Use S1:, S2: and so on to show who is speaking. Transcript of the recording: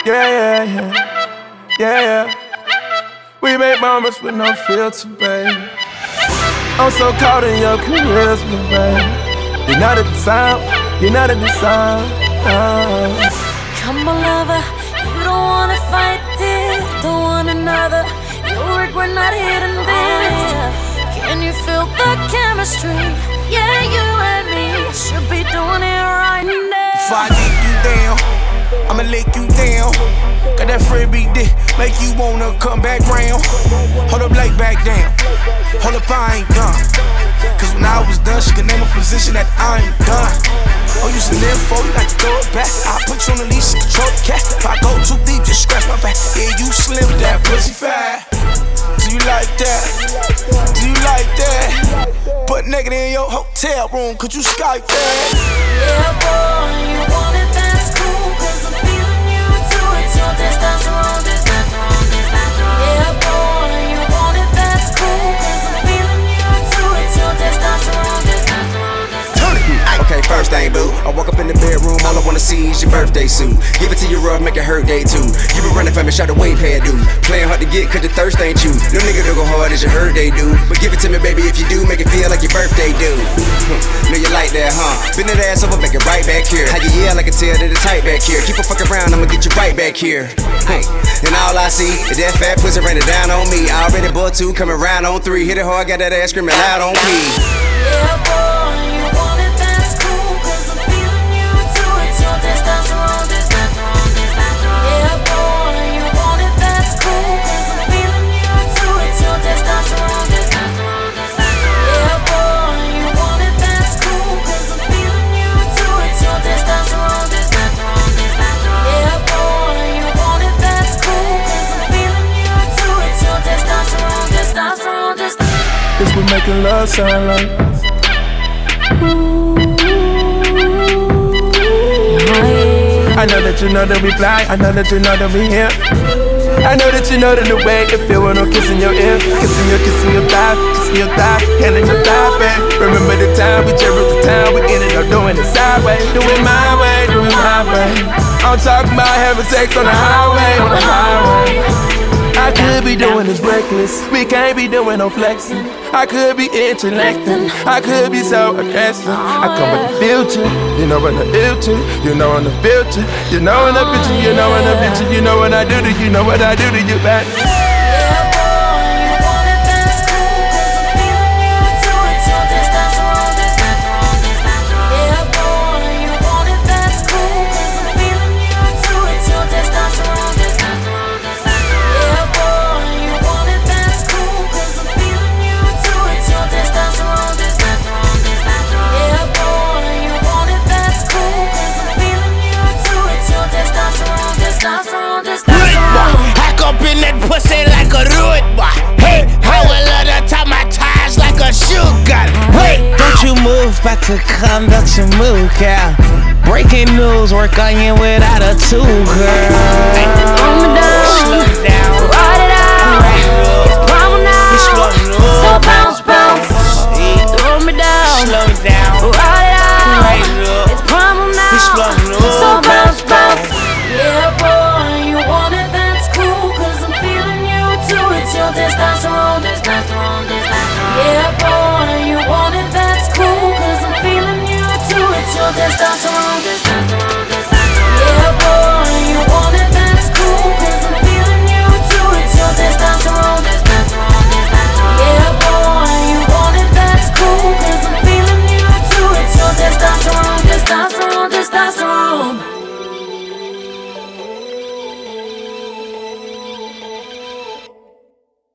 S1: Yeah, yeah, yeah, yeah, yeah. We make moments with no filter, baby. I'm so caught in your charisma, baby. You're not a design, you're not a design.
S2: Come on, lover, you don't wanna fight this, don't want another. You regret not hitting this. Can you feel the chemistry? Yeah, you and me should be doing it right now.
S3: Before I get you down, I'ma lick you down. Got that freebie dick, make you wanna come back round. Hold up, lay back down. Hold up, I ain't done. Cause when I was done, she could name a position that I ain't done. Oh, you some info, you like to throw it back. I put you on the leash and control the cat. If I go too deep, just scratch my back. Yeah, you slim, that pussy fat. Do you like that? Do you like that? Butt naked in your hotel room, could you Skype that?
S2: Yeah, boy, you want it, that's cool. Cause I'm feeling you too. It's your testosterone, testosterone, testosterone. Yeah, boy, you want it, that's cool. Cause I'm feeling you too. It's your testosterone, testosterone, testosterone.
S4: Okay, first thing, boo. I walk up in the bedroom, all I wanna see is your birthday suit. Give it to you rough, make it hurt day too. You been running for me, shot away, pay a dude. Playing hard to get, cause the thirst ain't you. No nigga don't go hard as you heard they do. But give it to me, baby, if you do, make it feel like your birthday do. Know you like that, huh? Bend that ass over, make it right back here. How you yell, I can tell that it's tight back here. Keep a fuck around, I'ma get you right back here. Hey, and all I see is that fat pussy raining down on me. I already bought two, coming round on three. Hit it hard, got that ass screaming loud on me.
S2: Yeah, boy, you want it, that's cool. Cause I'm feeling you too. It's your testosterone, testosterone, testosterone. Yeah, boy, you want it, that's cool. Cause I'm feeling you too. It's your testosterone, testosterone, testosterone. Yeah, boy, you want it, that's cool. Cause I'm feeling you too. It's your testosterone, testosterone, testosterone. Yeah, boy, you want it, that's cool. Cause I'm feeling you too. It's your testosterone, testosterone, testosterone.
S1: This would make a love sound like. I know that you know that we fly, I know that you know that we here. I know that you know that the way it feel when I'm kissing your ear. Kissing your thigh, hand in your thigh, babe. Remember the time, we cherished the time, we ended up doing it sideways. Do it my way, do it my way. I'm talking about having sex on the highway, on the highway. I could be doing this reckless, we can't be doing no flexing. I could be intellecting, I could be so aggressive. I come with the future, you know in the future, you know in the future, you know in the future, you know in the future, you know what I do to you, know what I do to you back.
S3: Hack up in that pussy like a road boy. Hey, I will let her tie my ties like a shoe gun. Hey,
S5: don't you move, about to conduct your move, girl. Breaking news, work on you without a tool, girl.
S2: Slow down, ride it out. It's problem now, so bounce, bounce. Throw me down,
S5: Slow down,
S2: ride it out. It's problem now, so bounce, bounce. Yeah, boy, you want it, that's cool. Cause I'm feeling you too. It's your testosterone, testosterone, testosterone. Yeah, boy, you want it, that's cool. Cause I'm feeling you too. It's your testosterone, testosterone.